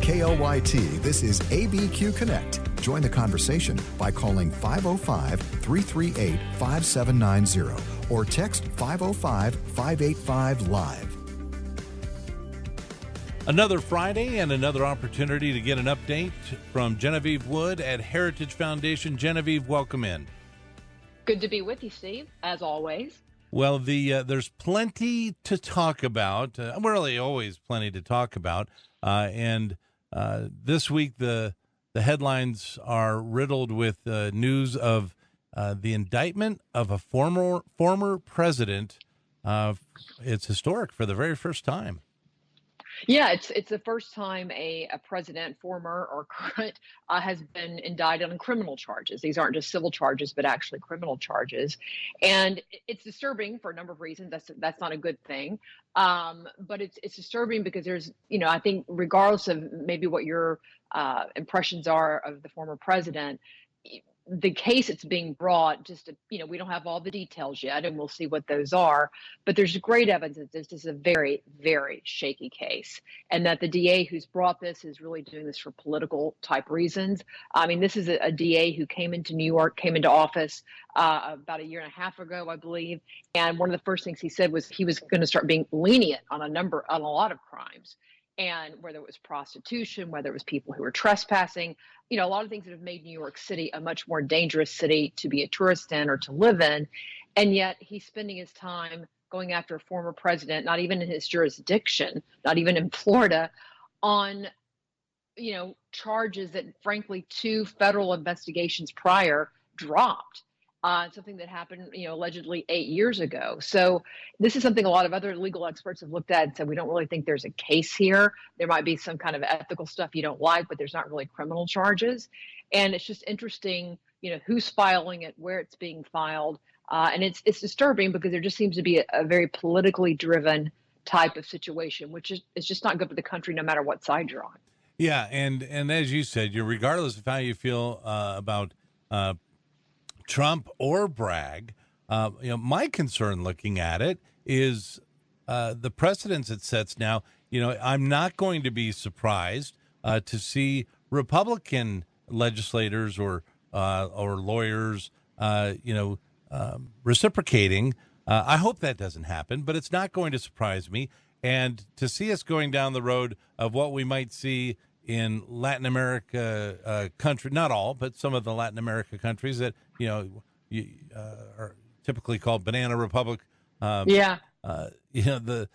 KLYT, this is ABQ Connect. Join the conversation by calling 505-338-5790 or text 505-585-LIVE. Another Friday and another opportunity to get an update from Genevieve Wood at Heritage Foundation. Genevieve, welcome in. Good to be with you, Steve, as always. Well, there's plenty to talk about. Really, always plenty to talk about. And this week, the headlines are riddled with news of the indictment of a former president. It's historic for the very first time. Yeah, it's the first time a president, former or current, has been indicted on criminal charges. These aren't just civil charges, but actually criminal charges. And it's disturbing for a number of reasons. That's not a good thing. But it's disturbing because there's, I think regardless of maybe what your impressions are of the former president, the case that's being brought, we don't have all the details yet, and we'll see what those are. But there's great evidence that this is a very, very shaky case, and that the DA who's brought this is really doing this for political type reasons. I mean, this is a DA who came into New York, came into office about a year and a half ago, I believe. And one of the first things he said was he was going to start being lenient on a lot of crimes. And whether it was prostitution, whether it was people who were trespassing, a lot of things that have made New York City a much more dangerous city to be a tourist in or to live in. And yet he's spending his time going after a former president, not even in his jurisdiction, not even in Florida, on, charges that, frankly, 2 federal investigations prior dropped. Something that happened, allegedly 8 years ago. So this is something a lot of other legal experts have looked at and said, we don't really think there's a case here. There might be some kind of ethical stuff you don't like, but there's not really criminal charges. And it's just interesting, who's filing it, where it's being filed. And it's disturbing because there just seems to be a very politically driven type of situation, which is just not good for the country, no matter what side you're on. Yeah. And as you said, regardless of how you feel about Trump or Bragg, my concern looking at it is the precedents it sets now. I'm not going to be surprised to see Republican legislators or lawyers, reciprocating. I hope that doesn't happen, but it's not going to surprise me. And to see us going down the road of what we might see in Latin America country, not all, but some of the Latin America countries that, are typically called banana republic. I don't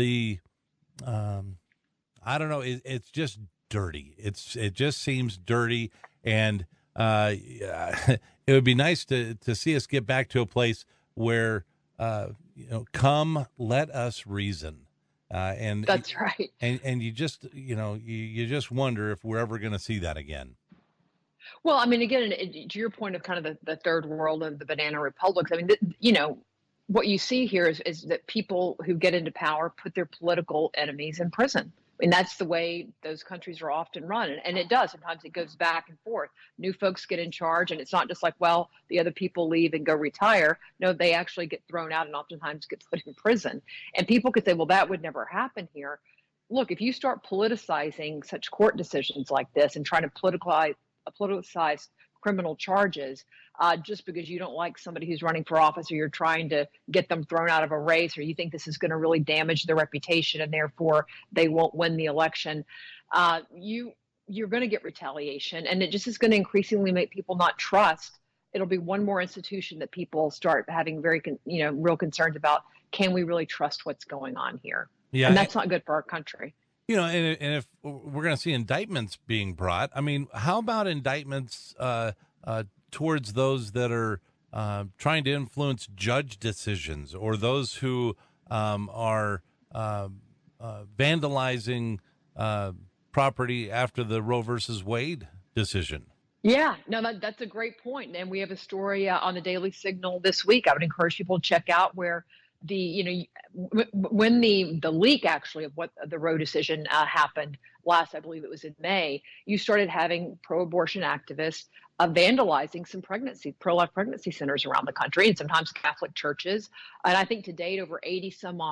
know. It's just dirty. It just seems dirty. And it would be nice to see us get back to a place where, come, let us reason. And that's right. And you just, you just wonder if we're ever going to see that again. Well, I mean, again, to your point of kind of the third world of the banana republics, I mean, what you see here is that people who get into power put their political enemies in prison. I mean, that's the way those countries are often run. And it does. Sometimes it goes back and forth. New folks get in charge, and it's not just like, well, the other people leave and go retire. No, they actually get thrown out and oftentimes get put in prison. And people could say, well, that would never happen here. Look, if you start politicizing such court decisions like this and trying to politicize criminal charges just because you don't like somebody who's running for office, or you're trying to get them thrown out of a race, or you think this is going to really damage their reputation and therefore they won't win the election, you're going to get retaliation. And it just is going to increasingly make people not trust. It'll be one more institution that people start having very, real concerns about. Can we really trust what's going on here? Yeah. And that's not good for our country. And if we're going to see indictments being brought, I mean, how about indictments towards those that are trying to influence judge decisions, or those who are vandalizing property after the Roe versus Wade decision? Yeah, no, that's a great point. And we have a story on the Daily Signal this week. I would encourage people to check out where when the leak actually of what the Roe decision happened last, I believe it was in May, you started having pro-abortion activists vandalizing some pro-life pregnancy centers around the country, and sometimes Catholic churches. And I think to date, over 80 some odd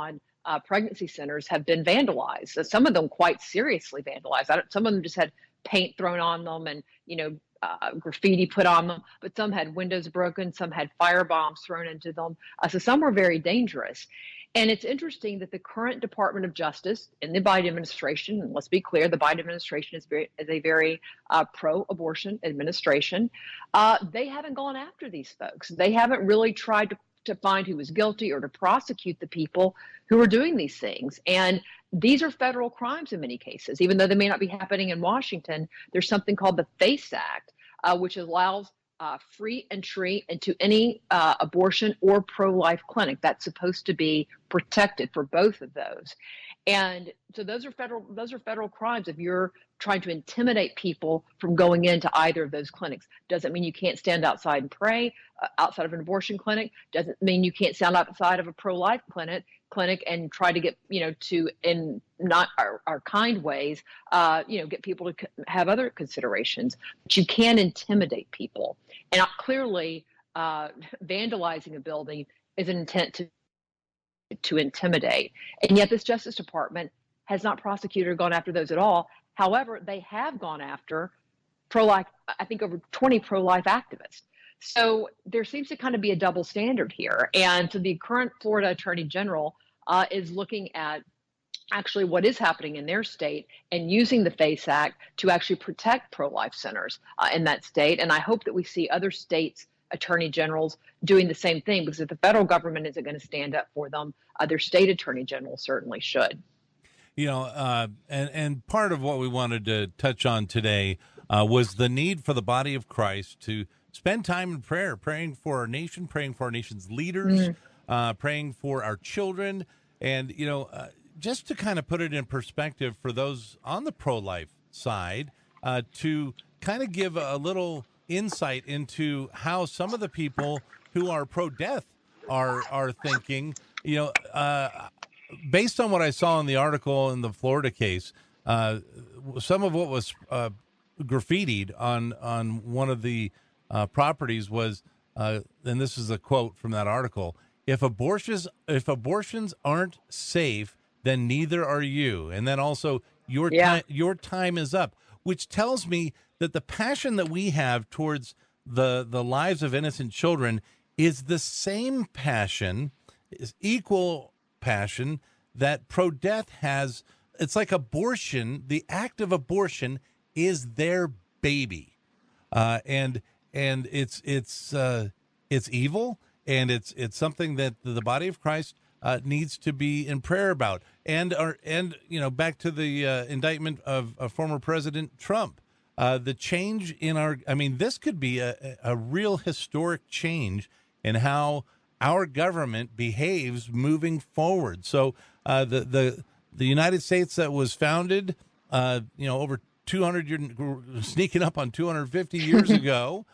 pregnancy centers have been vandalized. So some of them quite seriously vandalized. Some of them just had paint thrown on them and, graffiti put on them, but some had windows broken, some had fire bombs thrown into them. So some were very dangerous. And it's interesting that the current Department of Justice in the Biden administration, and let's be clear, the Biden administration is a very pro-abortion administration. They haven't gone after these folks. They haven't really tried to find who was guilty or to prosecute the people who are doing these things. And these are federal crimes in many cases, even though they may not be happening in Washington. There's something called the FACE Act, which allows free entry into any abortion or pro-life clinic. That's supposed to be protected for both of those. And so those are federal crimes if you're trying to intimidate people from going into either of those clinics. Doesn't mean you can't stand outside and pray outside of an abortion clinic. Doesn't mean you can't stand outside of a pro-life clinic and try to get, to, in not our kind ways, get people to have other considerations. But you can intimidate people. And clearly vandalizing a building is an intent to intimidate. And yet this Justice Department has not prosecuted or gone after those at all. However, they have gone after pro-life, I think over 20 pro-life activists. So there seems to kind of be a double standard here. And so the current Florida Attorney General is looking at actually what is happening in their state and using the FACE Act to actually protect pro-life centers in that state. And I hope that we see other states' attorney generals doing the same thing, because if the federal government isn't going to stand up for them, their state attorney general certainly should. And part of what we wanted to touch on today was the need for the body of Christ to spend time in prayer, praying for our nation, praying for our nation's leaders, praying for our children. And, just to kind of put it in perspective for those on the pro-life side, to kind of give a little insight into how some of the people who are pro-death are thinking, based on what I saw in the article in the Florida case, some of what was graffitied on one of the properties was, and this is a quote from that article: if abortions aren't safe, then neither are you. And then also your time is up, which tells me that the passion that we have towards the lives of innocent children is the same passion, is equal passion that pro-death has. It's like abortion. The act of abortion is their baby, and it's evil, and it's something that the body of Christ needs to be in prayer about. And back to the indictment of former President Trump, the change in this could be a real historic change in how our government behaves moving forward. So the United States that was founded, over 200 years, sneaking up on 250 years ago,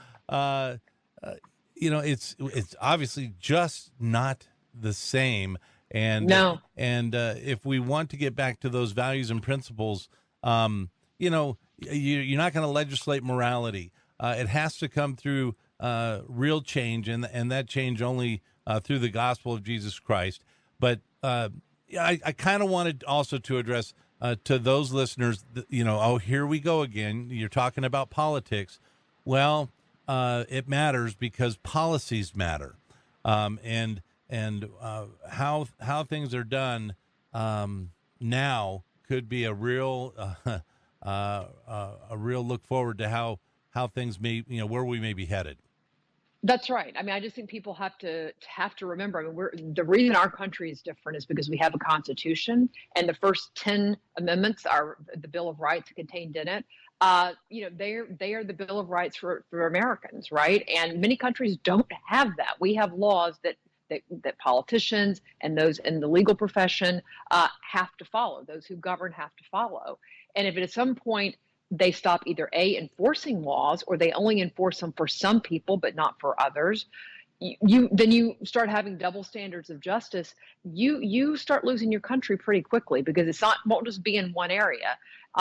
it's obviously just not the same. And no. If we want to get back to those values and principles, you're not going to legislate morality. It has to come through real change, and that change only through the gospel of Jesus Christ. But I kind of wanted also to address to those listeners, here we go again. You're talking about politics. Well, it matters because policies matter, and how things are done now could be a real look forward to how things may, where we may be headed. That's right. I just think people have to remember. The reason our country is different is because we have a constitution, and the first 10 amendments are the Bill of Rights contained in it. They are the Bill of Rights for Americans, right? And many countries don't have that. We have laws that politicians and those in the legal profession have to follow. Those who govern have to follow. And if at some point they stop either enforcing laws, or they only enforce them for some people but not for others, then you start having double standards of justice. You start losing your country pretty quickly, because won't just be in one area.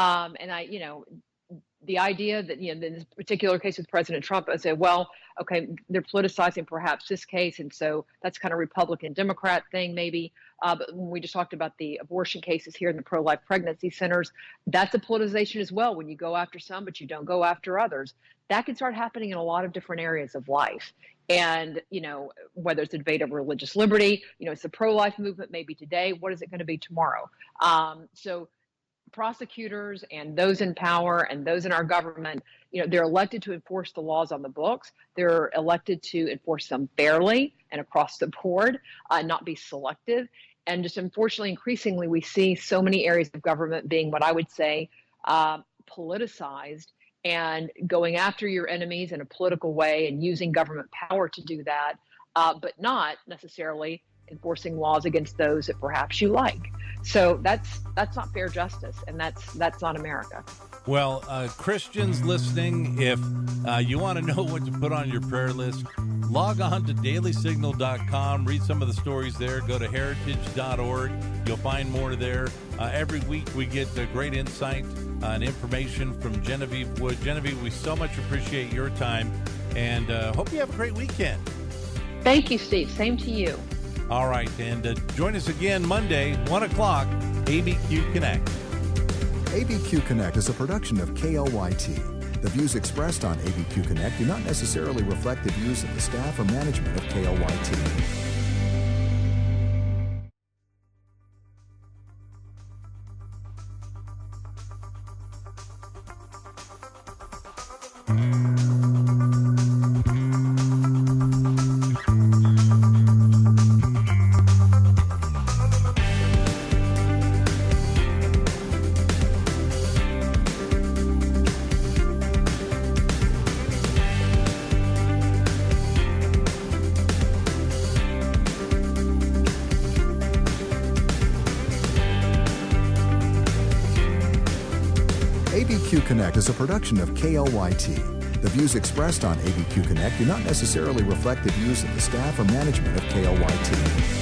The idea that, in this particular case with President Trump, I said, well, okay, they're politicizing perhaps this case, and so that's kind of Republican Democrat thing maybe. But when we just talked about the abortion cases here in the pro-life pregnancy centers, that's a politicization as well. When you go after some, but you don't go after others, that can start happening in a lot of different areas of life. And, whether it's a debate over religious liberty, it's the pro-life movement maybe today. What is it going to be tomorrow? So prosecutors and those in power and those in our government, they're elected to enforce the laws on the books. They're elected to enforce them fairly and across the board, not be selective. And just unfortunately, increasingly, we see so many areas of government being what I would say politicized and going after your enemies in a political way and using government power to do that, but not necessarily enforcing laws against those that perhaps you like. So that's not fair justice, and that's not America. Well, Christians listening, if you want to know what to put on your prayer list, log on to dailysignal.com, read some of the stories there, go to heritage.org. You'll find more there. Every week we get great insight and information from Genevieve Wood. Genevieve, we so much appreciate your time, and hope you have a great weekend. Thank you, Steve. Same to you. All right, and join us again Monday, 1 o'clock, ABQ Connect. ABQ Connect is a production of KLYT. The views expressed on ABQ Connect do not necessarily reflect the views of the staff or management of KLYT. ABQ Connect is a production of KLYT. The views expressed on ABQ Connect do not necessarily reflect the views of the staff or management of KLYT.